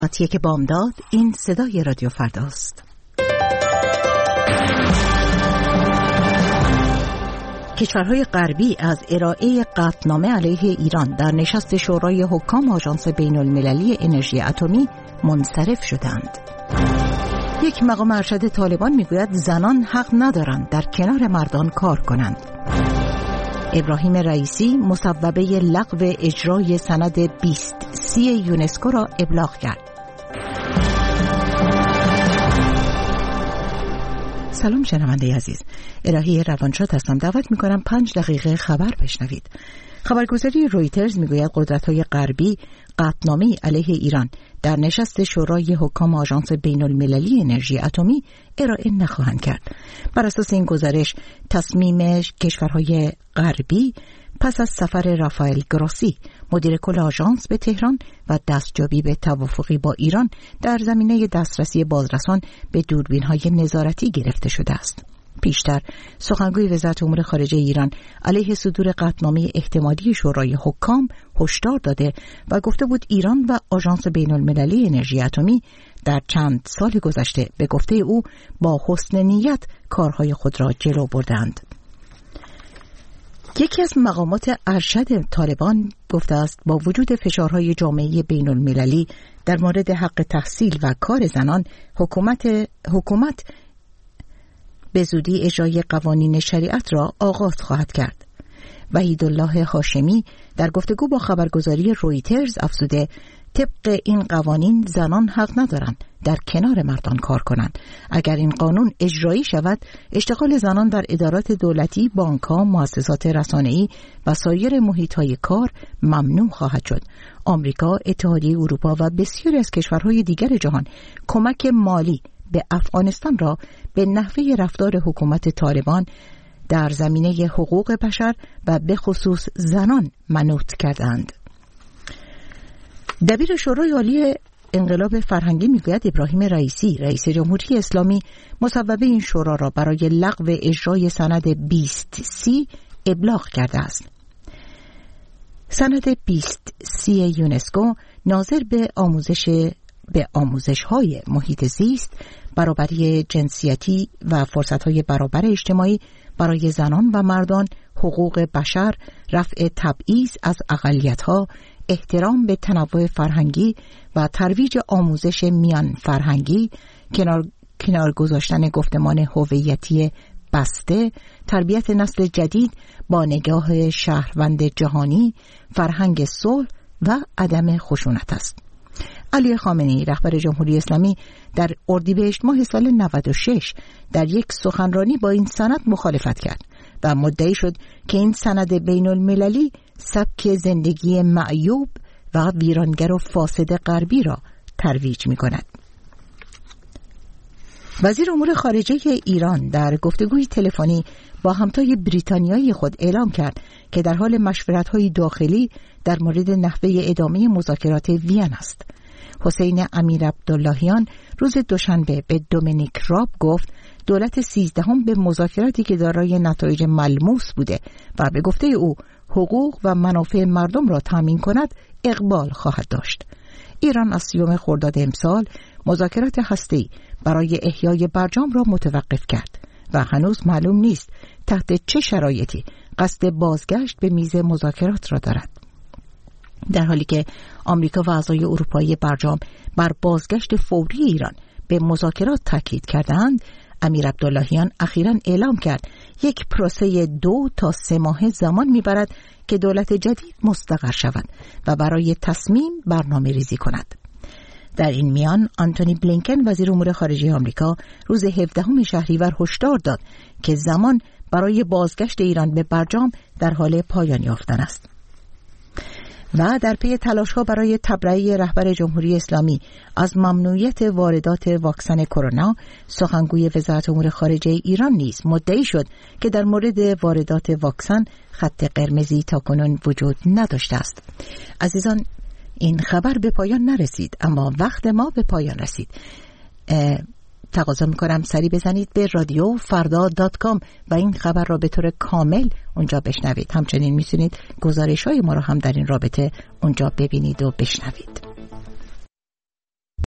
که بامداد، این صدای رادیو فرداست. کشورهای غربی از ارائه قطعنامه علیه ایران در نشست شورای حکام آژانس بین‌المللی انرژی اتمی منصرف شدند. یک مقام ارشد طالبان میگوید زنان حق ندارند در کنار مردان کار کنند. ابراهیم رئیسی مصوبه لغو اجرای سند 20C یونسکو را ابلاغ کرد. سلام شنونده عزیز، الهی روانشاد هستم. دعوت میکنم 5 دقیقه خبر بشنوید. خبرگزاری رویترز میگوید قدرت‌های غربی قطعنامه علیه ایران در نشست شورای حکام آژانس بین‌المللی انرژی اتمی ارائه نخواهند کرد. بر اساس این گزارش تصمیم کشورهای غربی پس از سفر رافائل گراسی مدیر کل آژانس به تهران و دستیابی به توافقی با ایران در زمینه دسترسی بازرسان به دوربین‌های نظارتی گرفته شده است. پیشتر سخنگوی وزارت امور خارجه ایران علیه صدور قطعنامه احتمالی شورای حکام هشدار داده و گفته بود ایران و آژانس بین‌المللی انرژی اتمی در چند سال گذشته به گفته او با حسن نیت کارهای خود را جلو بردند. یکی از مقامات ارشد طالبان گفته است با وجود فشارهای جامعه بین‌المللی در مورد حق تحصیل و کار زنان، حکومت به زودی اجرای قوانین شریعت را آغاز خواهد کرد. وحیدالله هاشمی در گفتگو با خبرگزاری رویترز افزوده طبق این قوانین زنان حق ندارند در کنار مردان کار کنند. اگر این قانون اجرایی شود، اشتغال زنان در ادارات دولتی، بانک‌ها، مؤسسات رسانه‌ای و سایر محیط‌های کار ممنوع خواهد شد. آمریکا، اتحادیه اروپا و بسیاری از کشورهای دیگر جهان کمک مالی به افغانستان را به نحوه رفتار حکومت طالبان در زمینه حقوق بشر و به خصوص زنان منوط کردند. دبیر شورای عالی انقلاب فرهنگی میگوید ابراهیم رئیسی رئیس جمهوری اسلامی مصوبه این شورا را برای لغو اجرای سند 20C ابلاغ کرده است. سند 20C یونسکو ناظر به آموزش‌های محیط زیست، برابری جنسیتی و فرصت‌های برابر اجتماعی برای زنان و مردان، حقوق بشر، رفع تبعیض از اقلیت‌ها، احترام به تنوع فرهنگی و ترویج آموزش میان فرهنگی، کنار گذاشتن گفتمان هویتی بسته، تربیت نسل جدید با نگاه شهروند جهانی، فرهنگ صلح و عدم خشونت است. علی خامنه‌ای رهبر جمهوری اسلامی در اردیبهشت ماه سال 96 در یک سخنرانی با این سند مخالفت کرد و مدعی شد که این سند بین‌المللی سبک زندگی معیوب و ویرانگر و فاسد غربی را ترویج می‌کند. وزیر امور خارجه ایران در گفتگوی تلفنی با همتای بریتانیایی خود اعلام کرد که در حال مشورت‌های داخلی در مورد نحوه ادامه مذاکرات وین است. حسین امیرعبداللهیان روز دوشنبه به دومینیک راب گفت دولت 13 به مذاکراتی که دارای نتایج ملموس بوده و به گفته او حقوق و منافع مردم را تامین کند اقبال خواهد داشت. ایران از 30 خرداد امسال مذاکرات هسته‌ای برای احیای برجام را متوقف کرد و هنوز معلوم نیست تحت چه شرایطی قصد بازگشت به میز مذاکرات را دارد. در حالی که آمریکا و اعضای اروپایی برجام بر بازگشت فوری ایران به مذاکرات تاکید کردند، امیرعبداللهیان اخیراً اعلام کرد یک پروسه 2 تا 3 ماه زمان میبرد که دولت جدید مستقر شود و برای تصمیم برنامه ریزی کند. در این میان آنتونی بلینکن وزیر امور خارجه آمریکا روز 17 شهریور هشدار داد که زمان برای بازگشت ایران به برجام در حال پایان یافتن است. و در پی تلاش‌ها برای تبرئه رهبر جمهوری اسلامی از ممنوعیت واردات واکسن کرونا، سخنگوی وزارت امور خارجه ایران نیز مدعی شد که در مورد واردات واکسن خط قرمزی تاکنون وجود نداشته است. عزیزان، این خبر به پایان نرسید، اما وقت ما به پایان رسید. تقاضا میکنم سری بزنید به رادیو فردا.com و این خبر را به طور کامل اونجا بشنوید. همچنین میتونید گزارش های ما را هم در این رابطه اونجا ببینید و بشنوید.